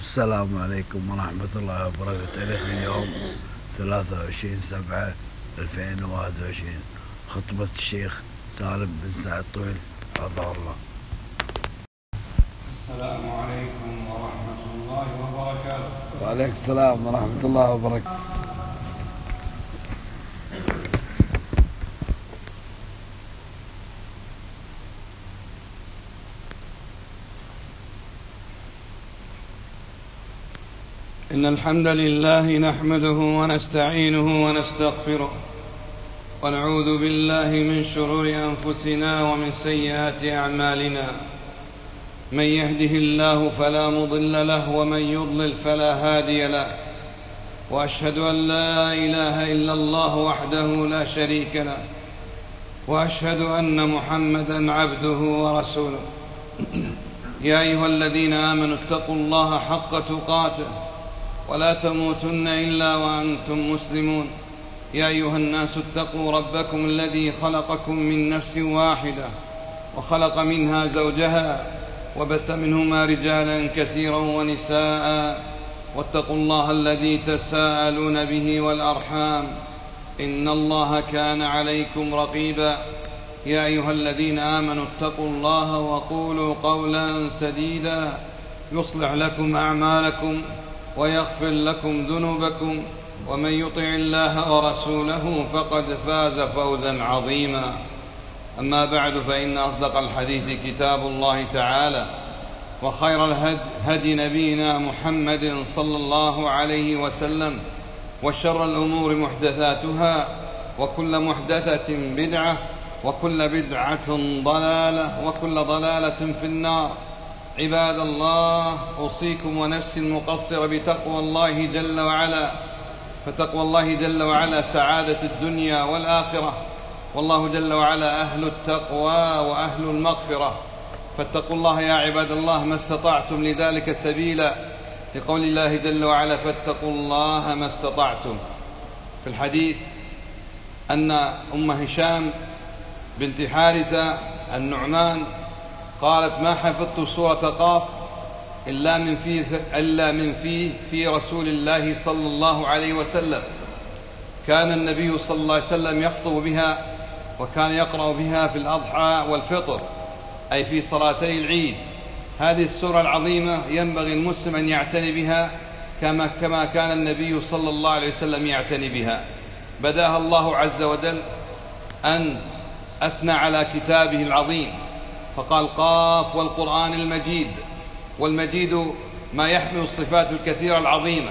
السلام عليكم ورحمة الله وبركاته. تاريخ اليوم 23/7/2021. خطبة الشيخ سالم بن سعد طويل حفظه الله. السلام عليكم ورحمة الله وبركاته. وعليكم السلام ورحمة الله وبركاته. إن الحمد لله نحمده ونستعينه ونستغفره ونعوذ بالله من شرور أنفسنا ومن سيئات أعمالنا. من يهده الله فلا مضل له ومن يضلل فلا هادي له، وأشهد أن لا إله إلا الله وحده لا شريك له، وأشهد أن محمدا عبده ورسوله. يا أيها الذين آمنوا اتقوا الله حق تقاته ولا تموتن إلا وأنتم مسلمون. يا أيها الناس اتقوا ربكم الذي خلقكم من نفس واحدة وخلق منها زوجها وبث منهما رجالا كثيرا ونساء، واتقوا الله الذي تساءلون به والأرحام إن الله كان عليكم رقيبا. يا أيها الذين آمنوا اتقوا الله وقولوا قولا سديدا يصلح لكم أعمالكم ويغفر لكم ذنوبكم، ومن يطع الله ورسوله فقد فاز فوزا عظيما. أما بعد، فإن أصدق الحديث كتاب الله تعالى، وخير الهدي نبينا محمد صلى الله عليه وسلم، وشر الأمور محدثاتها، وكل محدثة بدعة، وكل بدعة ضلالة، وكل ضلالة في النار. عباد الله، أوصيكم ونفسي المقصر بتقوى الله جل وعلا، فتقوى الله جل وعلا سعادة الدنيا والآخرة، والله جل وعلا أهل التقوى وأهل المغفرة، فاتقوا الله يا عباد الله ما استطعتم لذلك سبيلا، لقول الله جل وعلا فاتقوا الله ما استطعتم. في الحديث أن أم هشام بنت حارثة النعمان قالت: ما حفظت سورة قاف إلا من في رسول الله صلى الله عليه وسلم. كان النبي صلى الله عليه وسلم يخطب بها، وكان يقرأ بها في الأضحى والفطر، أي في صلاتي العيد. هذه السورة العظيمة ينبغي المسلم أن يعتني بها كما كان النبي صلى الله عليه وسلم يعتني بها. بدأها الله عز وجل أن أثنى على كتابه العظيم، فقال: قاف والقرآن المجيد. والمجيد ما يحمل الصفات الكثيرة العظيمة،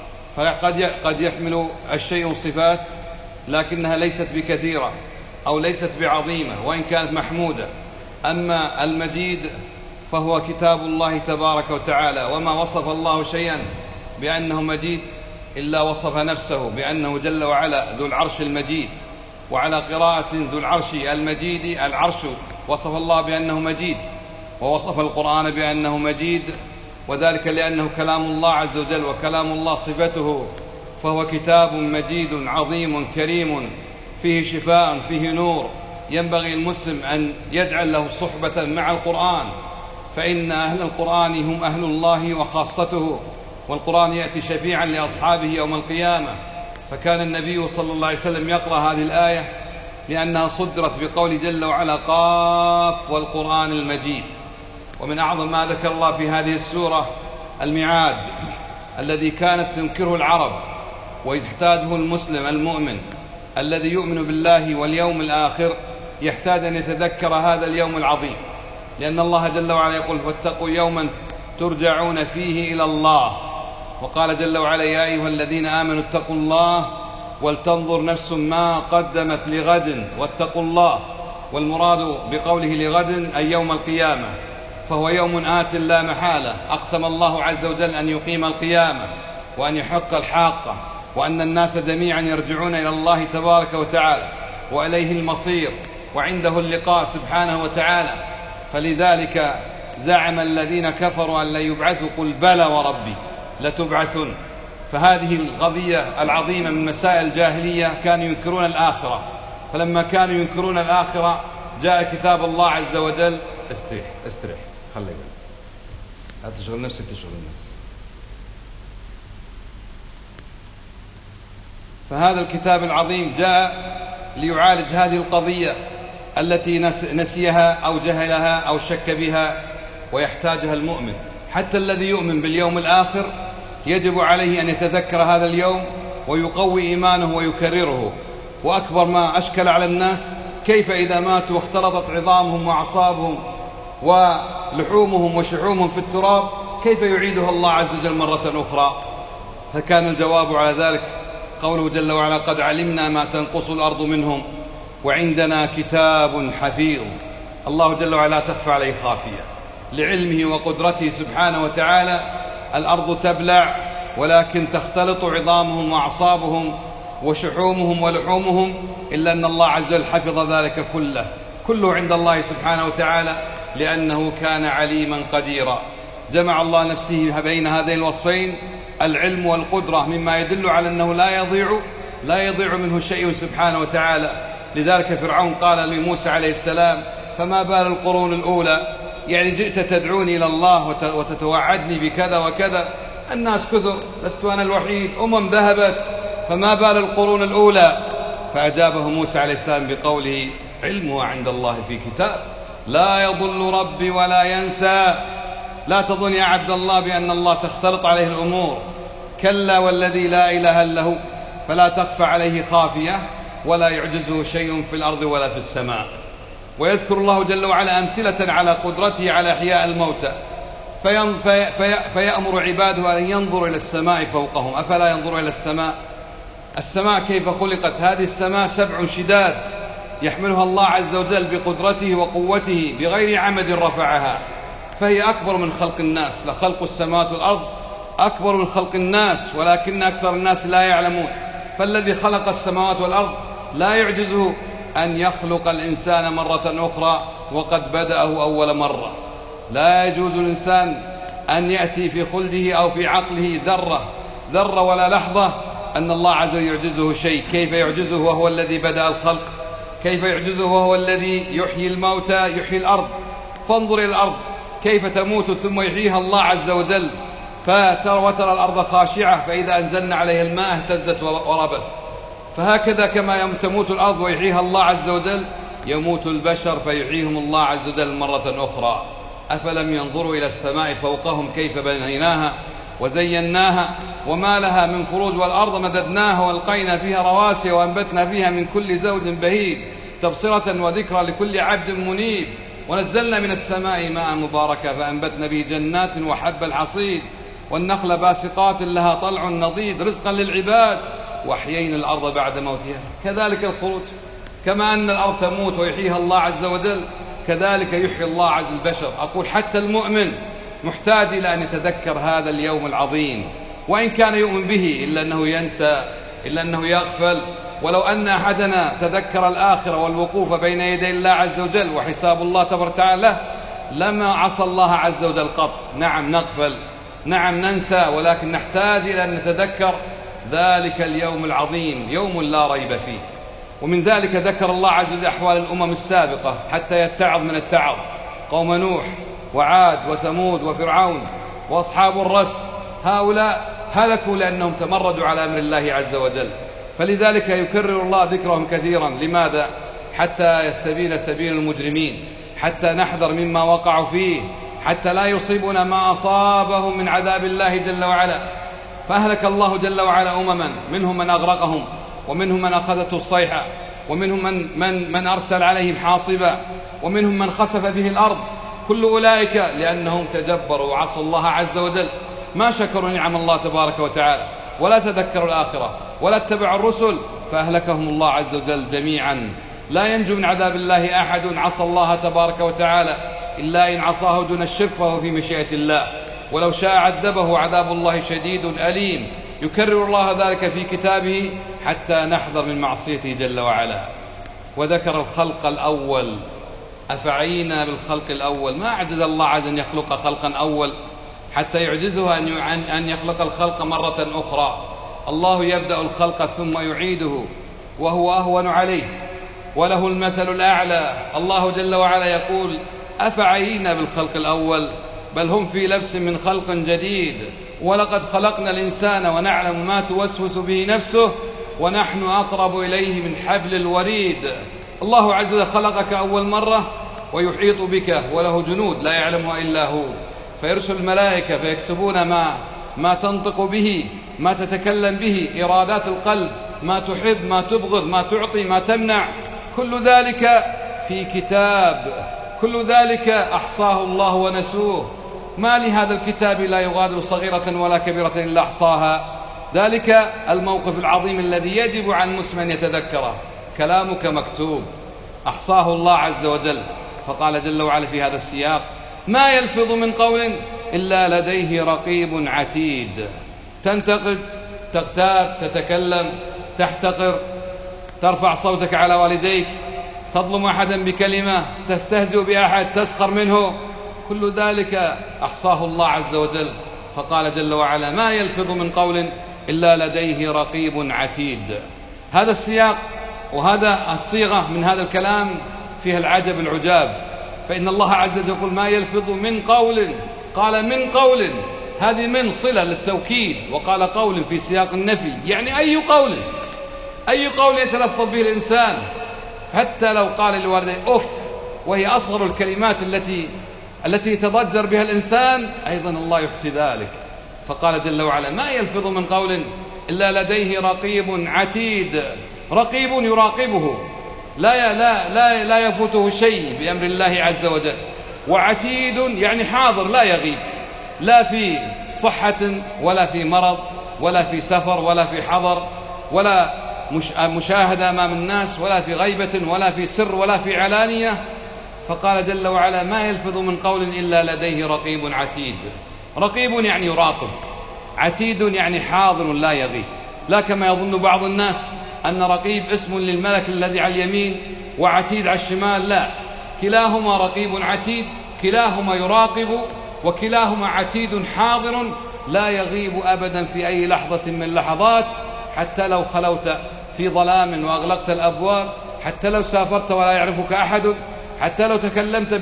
فقد يحمل الشيء صفات لكنها ليست بكثيرة أو ليست بعظيمة وإن كانت محمودة. أما المجيد فهو كتاب الله تبارك وتعالى، وما وصف الله شيئا بأنه مجيد إلا وصف نفسه بأنه جل وعلا ذو العرش المجيد. وعلى قراءة ذو العرش المجيد، العرش وصف الله بأنه مجيد، ووصف القرآن بأنه مجيد، وذلك لأنه كلام الله عز وجل، وكلام الله صفته، فهو كتاب مجيد عظيم كريم فيه شفاء فيه نور. ينبغي المسلم أن يجعل له صحبة مع القرآن، فإن أهل القرآن هم أهل الله وخاصته، والقرآن يأتي شفيعا لأصحابه يوم القيامة. فكان النبي صلى الله عليه وسلم يقرأ هذه الآية لأنها صدرت بقول جل وعلا: قاف والقرآن المجيد. ومن أعظم ما ذكر الله في هذه السورة الميعاد الذي كانت تنكره العرب، ويحتاجه المسلم المؤمن الذي يؤمن بالله واليوم الآخر، يحتاج أن يتذكر هذا اليوم العظيم، لأن الله جل وعلا يقول: فاتقوا يوما ترجعون فيه إلى الله. وقال جل وعلا: يا أيها الذين آمنوا اتقوا الله ولتنظر نفس ما قدمت لغد واتقوا الله. والمراد بقوله لغد أي يوم القيامة، فهو يوم آت لا محالة. أقسم الله عز وجل أن يقيم القيامة وأن يحق الحاقة، وأن الناس جميعا يرجعون إلى الله تبارك وتعالى، وإليه المصير، وعنده اللقاء سبحانه وتعالى. فلذلك زعم الذين كفروا أن لا يبعثوا، قل بلى وربي لتبعثن. فهذه القضية العظيمة من مسائل الجاهلية، كانوا ينكرون الآخرة، فلما كانوا ينكرون الآخرة جاء كتاب الله عز وجل. استريح خلي بالك، لا تشغل نفسك تشغل الناس. فهذا الكتاب العظيم جاء ليعالج هذه القضية التي نسيها أو جهلها أو شك بها ويحتاجها المؤمن. حتى الذي يؤمن باليوم الآخر يجب عليه أن يتذكر هذا اليوم ويقوي إيمانه ويكرره. وأكبر ما أشكل على الناس كيف إذا ماتوا واختلطت عظامهم وأعصابهم ولحومهم وشحومهم في التراب كيف يعيدها الله عز وجل مرة أخرى؟ فكان الجواب على ذلك قوله جل وعلا: قد علمنا ما تنقص الأرض منهم وعندنا كتاب حفيظ. الله جل وعلا تخفى عليه خافية لعلمه وقدرته سبحانه وتعالى. الأرض تبلع ولكن تختلط عظامهم وأعصابهم وشحومهم ولحومهم، إلا أن الله عز وجل حفظ ذلك كله عند الله سبحانه وتعالى، لأنه كان عليما قديرا. جمع الله نفسه بين هذين الوصفين، العلم والقدرة، مما يدل على أنه لا يضيع منه شيء سبحانه وتعالى. لذلك فرعون قال لموسى عليه السلام: فما بال القرون الأولى؟ يعني جئت تدعوني إلى الله وتتوعدني بكذا وكذا، الناس كثر، لست أنا الوحيد، ذهبت، فما بال القرون الأولى؟ فأجابه موسى عليه السلام بقوله: علمها عند الله في كتاب لا يضل ربي ولا ينسى. لا تظن يا عبد الله بأن الله تختلط عليه الأمور، كلا والذي لا إله إلا هو، فلا تخفى عليه خافية ولا يعجزه شيء في الأرض ولا في السماء. ويذكر الله جل وعلا أمثلة على قدرته على إحياء الموتى، فيأمر عباده أن ينظروا إلى السماء فوقهم. أفلا ينظروا إلى السماء كيف خلقت؟ هذه السماء 7 شداد يحملها الله عز وجل بقدرته وقوته بغير عمد رفعها، فهي أكبر من خلق الناس. لخلق السماوات والأرض أكبر من خلق الناس، ولكن أكثر الناس لا يعلمون. فالذي خلق السماوات والأرض لا يعجزه أن يخلق الإنسان مرة أخرى وقد بدأه أول مرة. لا يجوز الإنسان أن يأتي في خلده أو في عقله ذرة ولا لحظة أن الله عز وجل يعجزه شيء. كيف يعجزه وهو الذي بدأ الخلق؟ كيف يعجزه وهو الذي يحيي الموتى، يحيي الأرض؟ فانظر إلى الأرض كيف تموت ثم يحييها الله عز وجل، وترى الأرض خاشعة، فإذا أنزلنا عليها الماء اهتزت وربت. فهكذا كما تموت الأرض ويحييها الله عز وجل، يموت البشر فيحييهم الله عز وجل مرة أخرى. أفلم ينظروا إلى السماء فوقهم كيف بنيناها وزيناها وما لها من فروج، والأرض مددناها والقينا فيها رواسي وأنبتنا فيها من كل زوج بهيج تبصرة وذكرى لكل عبد منيب. ونزلنا من السماء ماء مباركا فأنبتنا به جنات وحب الحصيد والنخل باسقات لها طلع نضيد رزقا للعباد، وأحيينا الأرض بعد موتها. كذلك الخروج، كما أن الأرض تموت ويحييها الله عز وجل، كذلك يحيي الله عز البشر. أقول حتى المؤمن محتاج إلى أن يتذكر هذا اليوم العظيم، وإن كان يؤمن به إلا أنه ينسى، إلا أنه يغفل. ولو أن أحدنا تذكر الآخرة والوقوف بين يدي الله عز وجل وحساب الله تبارك وتعالى لما عصى الله عز وجل قط. نعم نغفل، نعم ننسى، ولكن نحتاج إلى أن نتذكر ذلك اليوم العظيم، يوم لا ريب فيه. ومن ذلك ذكر الله عز وجل أحوال الأمم السابقة حتى يتعظ من التعظ. قوم نوح وعاد وثمود وفرعون وأصحاب الرس، هؤلاء هلكوا لأنهم تمردوا على أمر الله عز وجل، فلذلك يكرر الله ذكرهم كثيرا. لماذا؟ حتى يستبين سبيل المجرمين، حتى نحذر مما وقعوا فيه، حتى لا يصيبنا ما أصابهم من عذاب الله جل وعلا. فأهلك الله جل وعلا أمما، منهم من أغرقهم، ومنهم من أخذته الصيحة، ومنهم من أرسل عليهم حاصبا، ومنهم من خسف به الأرض. كل أولئك لأنهم تجبروا وعصوا الله عز وجل، ما شكروا نعم الله تبارك وتعالى، ولا تذكروا الآخرة، ولا اتبعوا الرسل، فأهلكهم الله عز وجل جميعا. لا ينجو من عذاب الله أحد عصى الله تبارك وتعالى إلا إن عصاه دون الشرك فهو في مشيئة الله، ولو شاء عذبه. عذاب الله شديد أليم، يكرر الله ذلك في كتابه حتى نحذر من معصيته جل وعلا. وذكر الخلق الأول، أفعينا بالخلق الأول. ما عجز الله عز أن يخلق خلقا أول حتى يعجزه أن يخلق الخلق مرة أخرى. الله يبدأ الخلق ثم يعيده وهو أهون عليه، وله المثل الأعلى. الله جل وعلا يقول: أفعينا بالخلق الأول بل هم في لبس من خلق جديد، ولقد خلقنا الإنسان ونعلم ما توسوس به نفسه ونحن أقرب إليه من حبل الوريد. الله عز وجل خلقك أول مرة ويحيط بك وله جنود لا يعلمها إلا هو، فيرسل الملائكة فيكتبون ما تنطق به، ما تتكلم به، إرادات القلب، ما تحب، ما تبغض، ما تعطي، ما تمنع، كل ذلك في كتاب، كل ذلك أحصاه الله ونسوه. ما لهذا الكتاب لا يغادر صغيرة ولا كبيرة إلا أحصاها. ذلك الموقف العظيم الذي يجب على المسلم أن يتذكره. كلامك مكتوب، أحصاه الله عز وجل. فقال جل وعلا في هذا السياق: ما يلفظ من قول إلا لديه رقيب عتيد. تنتقد، تغتاب، تتكلم، تحتقر، ترفع صوتك على والديك، تظلم أحدا بكلمة، تستهزئ بأحد، تسخر منه، كل ذلك أحصاه الله عز وجل. فقال جل وعلا: ما يلفظ من قول إلا لديه رقيب عتيد. هذا السياق وهذا الصيغة من هذا الكلام فيها العجب العجاب، فإن الله عز وجل يقول: ما يلفظ من قول، قال من قول، هذه من صلة للتوكيد، وقال قول في سياق النفي، يعني أي قول، أي قول يتلفظ به الإنسان، حتى لو قال لوالديه أف، وهي أصغر الكلمات التي يتضجر بها الإنسان، أيضا الله يحصي ذلك. فقال جل وعلا: ما يلفظ من قول إلا لديه رقيب عتيد. رقيب يراقبه، لا يفوته شيء بأمر الله عز وجل. وعتيد يعني حاضر لا يغيب، لا في صحة ولا في مرض ولا في سفر ولا في حضر ولا مشاهدة أمام الناس ولا في غيبة ولا في سر ولا في علانية. فقال جل وعلا: ما يلفظ من قول إلا لديه رقيب عتيد. رقيب يعني يراقب، عتيد يعني حاضر لا يغيب. لا كما يظن بعض الناس أن رقيب اسم للملك الذي على اليمين وعتيد على الشمال، لا، كلاهما رقيب عتيد، كلاهما يراقب، وكلاهما عتيد حاضر لا يغيب أبدا في أي لحظة من اللحظات. حتى لو خلوت في ظلام وأغلقت الأبواب، حتى لو سافرت ولا يعرفك أحد، حتى لو تكلمت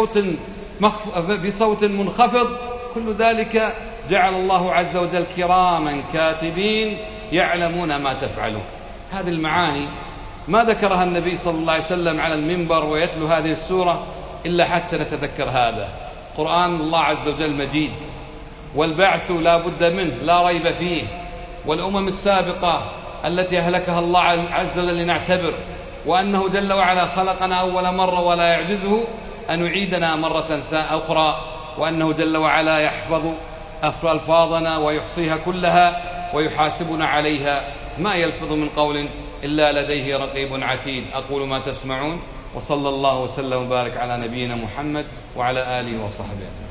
بصوت منخفض، كل ذلك جعل الله عز وجل كراما كاتبين يعلمون ما تفعلون. هذه المعاني ما ذكرها النبي صلى الله عليه وسلم على المنبر ويتلو هذه السورة إلا حتى نتذكر هذا. قرآن الله عز وجل مجيد، والبعث لا بد منه لا ريب فيه، والأمم السابقة التي أهلكها الله عز وجل لنعتبر، وأنه جل وعلا خلقنا أول مرة ولا يعجزه أن يعيدنا مرة أخرى، وأنه جل وعلا يحفظ ألفاظنا ويحصيها كلها ويحاسبنا عليها. ما يلفظ من قول إلا لديه رقيب عتيد. أقول ما تسمعون، وصلى الله وسلم وبارك على نبينا محمد وعلى آله وصحبه أجمعين.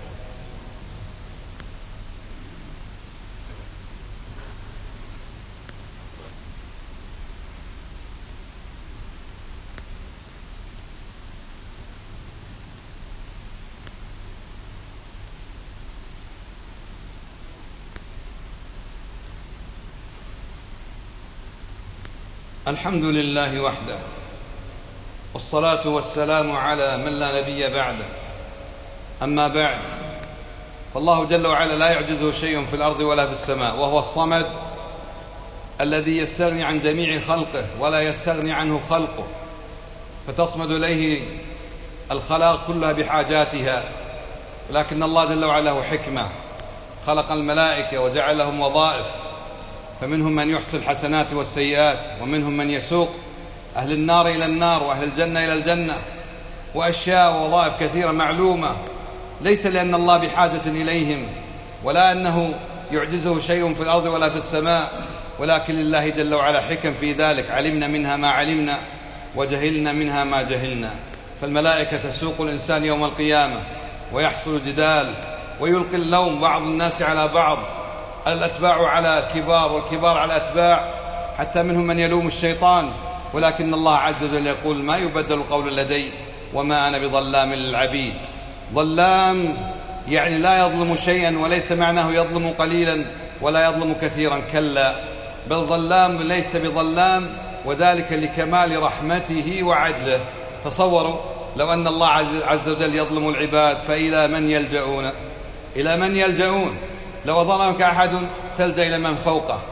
الحمد لله وحده، والصلاة والسلام على من لا نبي بعده. أما بعد، فالله جل وعلا لا يعجزه شيء في الأرض ولا في السماء، وهو الصمد الذي يستغني عن جميع خلقه ولا يستغني عنه خلقه، فتصمد إليه الخلائق كلها بحاجاتها. ولكن الله جل وعلا له حكمة، خلق الملائكة وجعل لهم وظائف، فمنهم من يحصي الحسنات والسيئات، ومنهم من يسوق أهل النار إلى النار وأهل الجنة إلى الجنة، وأشياء ووظائف كثيرة معلومة، ليس لأن الله بحاجة إليهم ولا أنه يعجزه شيء في الأرض ولا في السماء، ولكن لله جل وعلا حكم في ذلك، علمنا منها ما علمنا وجهلنا منها ما جهلنا. فالملائكة تسوق الإنسان يوم القيامة، ويحصل جدال ويلقي اللوم بعض الناس على بعض، الأتباع على الكبار والكبار على الأتباع، حتى منهم من يلوم الشيطان. ولكن الله عز وجل يقول: ما يبدل القول لدي وما أنا بظلام للعبيد. ظلام يعني لا يظلم شيئا، وليس معناه يظلم قليلا ولا يظلم كثيرا، كلا، بل ظلام ليس بظلام، وذلك لكمال رحمته وعدله. تصوروا لو أن الله عز وجل يظلم العباد، فإلى من يلجؤون؟ إلى من يلجؤون؟ لو ظلمك أحد تلجأ إلى من فوقه،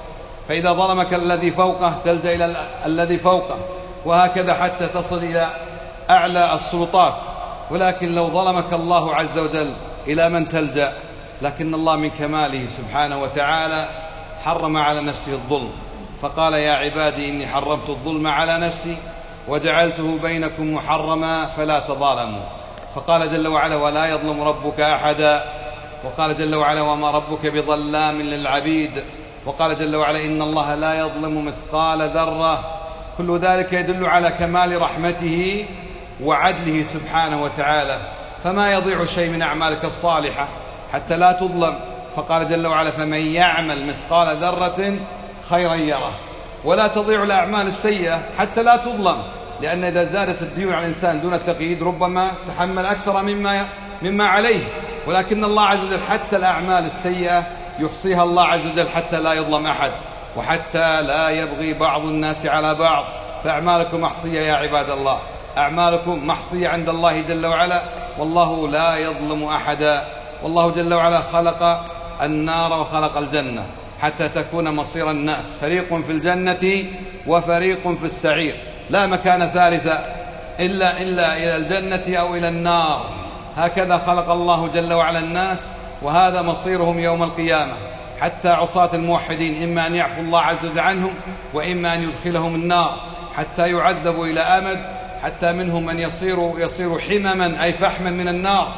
فإذا ظلمك الذي فوقه تلجأ إلى الذي فوقه، وهكذا حتى تصل إلى أعلى السلطات. ولكن لو ظلمك الله عز وجل إلى من تلجأ؟ لكن الله من كماله سبحانه وتعالى حرم على نفسه الظلم، فقال يا عبادي إني حرمت الظلم على نفسي وجعلته بينكم محرما فلا تظالموا. فقال جل وعلا ولا يظلم ربك أحدا، وقال جل وعلا وما ربك بظلام للعبيد، وقال جل وعلا إن الله لا يظلم مثقال ذرة. كل ذلك يدل على كمال رحمته وعدله سبحانه وتعالى، فما يضيع شيء من أعمالك الصالحة حتى لا تظلم. فقال جل وعلا فمن يعمل مثقال ذرة خيرا يره. ولا تضيع الأعمال السيئة حتى لا تظلم، لأن إذا زادت الديون على الإنسان دون التقييد ربما تحمل أكثر مما عليه، ولكن الله عز وجل حتى الأعمال السيئة يحصيها الله عز وجل حتى لا يظلم أحد، وحتى لا يبغي بعض الناس على بعض. فأعمالكم محصية يا عباد الله، أعمالكم محصية عند الله جل وعلا، والله لا يظلم أحدا. والله جل وعلا خلق النار وخلق الجنة حتى تكون مصير الناس، فريق في الجنة وفريق في السعير، لا مكان ثالث إلا إلى الجنة أو إلى النار. هكذا خلق الله جل وعلا الناس، وهذا مصيرهم يوم القيامة. حتى عصاة الموحدين إما أن يعفو الله عز وجل عنهم، وإما أن يدخلهم النار حتى يعذبوا إلى أمد، حتى منهم من يصير حمما أي فحما من النار،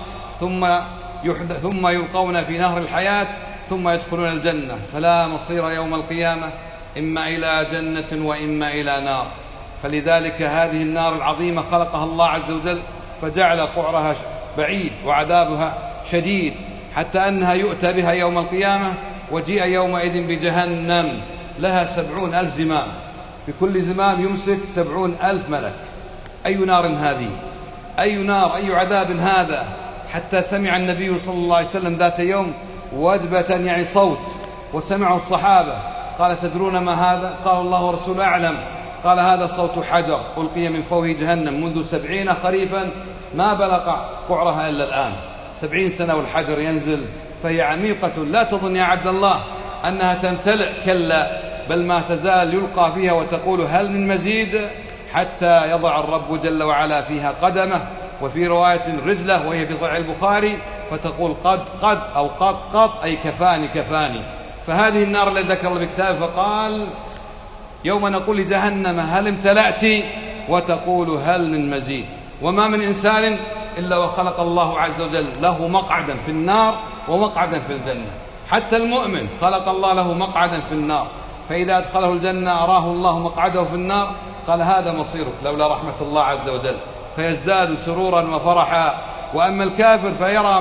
ثم يلقون في نهر الحياة ثم يدخلون الجنة. فلا مصير يوم القيامة إما إلى جنة وإما إلى نار. فلذلك هذه النار العظيمة خلقها الله عز وجل فجعل قعرها بعيد وعذابها شديد، حتى أنها يؤتى بها يوم القيامة، وجيء يومئذ بجهنم لها 70,000 زمام، بكل زمام يمسك 70,000 ملك. أي نار هذه؟ أي نار، أي عذاب هذا؟ حتى سمع النبي صلى الله عليه وسلم ذات يوم وجبة يعني صوت، وسمعه الصحابة، قال تدرون ما هذا؟ قال الله ورسوله أعلم. قال هذا صوت حجر ألقي من فوه جهنم منذ 70 خريفا ما بلغ قعرها إلا الآن. 70 سنة والحجر ينزل، فهي عميقة. لا تظن يا عبد الله أنها تمتلئ، كلا، بل ما تزال يلقى فيها وتقول هل من مزيد، حتى يضع الرب جل وعلا فيها قدمه، وفي رواية رجله وهي في صحيح البخاري، فتقول قد أو قد أي كفاني. فهذه النار التي ذكر بكتابه فقال يوم نقول لجهنم هل امتلأت، وتقول هل من مزيد. وما من إنسان إلا وخلق الله عز وجل له مقعدا في النار ومقعدا في الجنة. حتى المؤمن خلق الله له مقعدا في النار، فإذا أدخله الجنة أراه الله مقعده في النار، قال هذا مصيرك لولا رحمة الله عز وجل، فيزداد سرورا وفرحا. وأما الكافر فيرى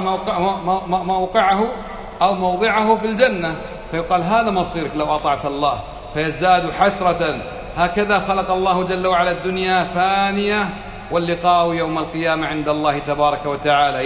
موقعه أو موضعه في الجنة، فيقال هذا مصيرك لو أطعت الله، فيزداد حسرة. هكذا خلق الله جل وعلا الدنيا فانية، واللقاء يوم القيامة عند الله تبارك وتعالى.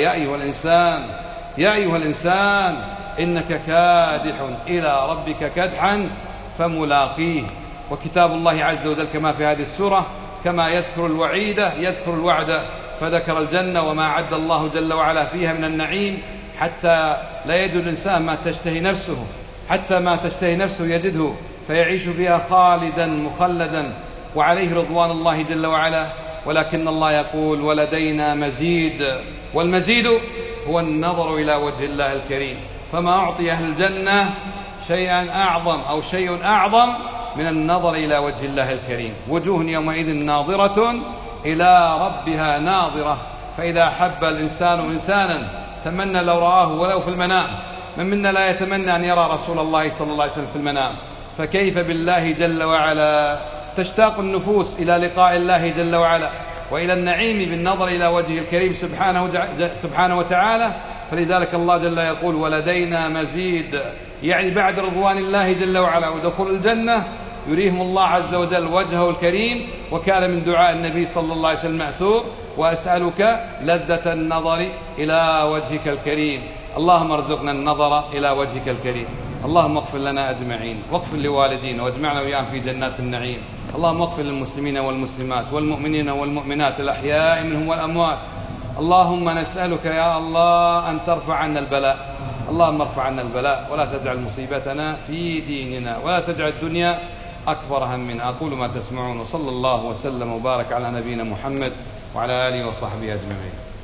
يا أيها الإنسان إنك كادح إلى ربك كدحا فملاقيه. وكتاب الله عز وجل كما في هذه السورة كما يذكر الوعيد يذكر الوعد، فذكر الجنة وما عد الله جل وعلا فيها من النعيم، حتى لا يجد الإنسان ما تشتهي نفسه، حتى ما تشتهي نفسه يجده، فيعيش فيها خالدا مخلدا وعليه رضوان الله جل وعلا. ولكن الله يقول ولدينا مزيد، والمزيد هو النظر إلى وجه الله الكريم. فما أعطي أهل الجنة شيء أعظم من النظر إلى وجه الله الكريم. وجوه يومئذ ناظرة إلى ربها ناظرة. فإذا أحب الإنسان إنسانا تمنى لو رآه ولو في المنام. من منا لا يتمنى أن يرى رسول الله صلى الله عليه وسلم في المنام؟ فكيف بالله جل وعلا؟ تشتاق النفوس إلى لقاء الله جل وعلا وإلى النعيم بالنظر إلى وجه الكريم سبحانه وتعالى. فلذلك الله جل يقول ولدينا مزيد، يعني بعد رضوان الله جل وعلا ودخول الجنة يريهم الله عز وجل وجهه الكريم. وكان من دعاء النبي صلى الله عليه وسلم مأثور وأسألك لذة النظر إلى وجهك الكريم. اللهم ارزقنا النظر إلى وجهك الكريم. اللهم اغفر لنا أجمعين، واغفر لوالدينا، واجمعنا وإياهم في جنات النعيم. اللهم اغفر للمسلمين والمسلمات والمؤمنين والمؤمنات الأحياء منهم والأموات. اللهم نسألك يا الله أن ترفع عنا البلاء اللهم ارفع عنا البلاء ولا تجعل مصيبتنا في ديننا ولا تجعل الدنيا أكبر همنا. أقول ما تسمعون، وصلى الله وسلم وبارك على نبينا محمد وعلى آله وصحبه أجمعين.